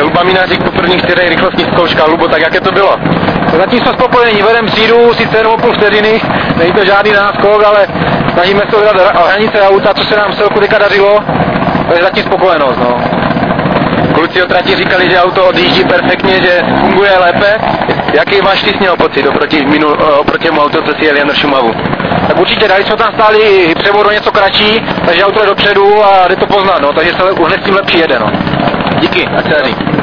Lubaminařík po prvních 4 rychlostních zkouškách. Lubo, tak jaké to bylo? Zatím jsme spokojení, vedem třídu, sice jenom o půl vteřiny, není to žádný náskok, ale snažíme se vydat hranice auta, co se nám celku teďka dařilo, to je zatím spokojenost, no. Kluci o trati říkali, že auto odjíždí perfektně, že funguje lépe. Jaký máš ty z něho pocit oproti tomu autu, co si jeli na Šumavu? Tak určitě dali jsme tam stáli převod o něco kratší, takže auto je dopředu a jde to poznat, no, takže se hned s tím lepší jede, no. Díky, ať se daří.